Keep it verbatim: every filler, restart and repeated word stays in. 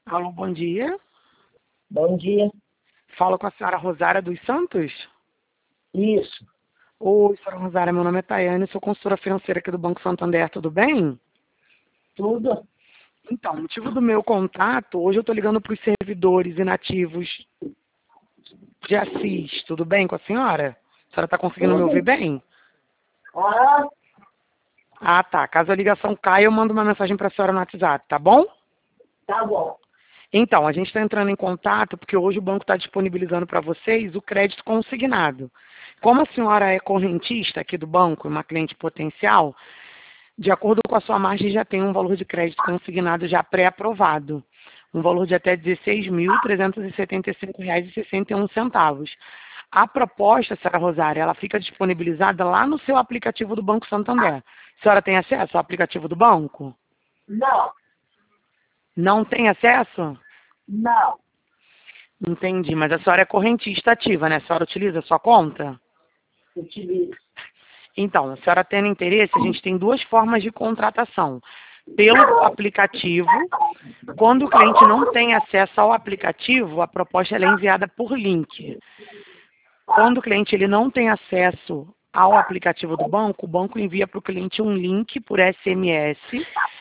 Alô, bom dia. Bom dia. Falo com a senhora Rosária dos Santos? Isso, Oi, senhora Rosária, meu nome é Tayane, sou consultora financeira aqui do Banco Santander, tudo bem? tudo. Então, o motivo do meu contato, hoje eu estou ligando para os servidores inativos de Assis, tudo bem com a senhora? A senhora está conseguindo me ouvir Tudo. bem? Ah, Ah, tá. Caso a ligação caia, eu mando uma mensagem para a senhora no WhatsApp, tá bom? tá bom. Então, a gente está entrando em contato porque hoje o banco está disponibilizando para vocês o crédito consignado. Como a senhora é correntista aqui do banco, uma cliente potencial, de acordo com a sua margem já tem um valor de crédito consignado já pré-aprovado. Um valor de até dezesseis mil trezentos e setenta e cinco reais e sessenta e um centavos. A proposta, senhora Rosária, ela fica disponibilizada lá no seu aplicativo do Banco Santander. A senhora tem acesso ao aplicativo do banco? Não, Não tem acesso? não. Entendi, mas a senhora é correntista ativa, né? A senhora utiliza a sua conta? Utilizo. Então, a senhora tendo interesse, a gente tem duas formas de contratação. Pelo aplicativo, quando o cliente não tem acesso ao aplicativo, a proposta ela é enviada por link. Quando o cliente ele não tem acesso ao aplicativo do banco, o banco envia para o cliente um link por S M S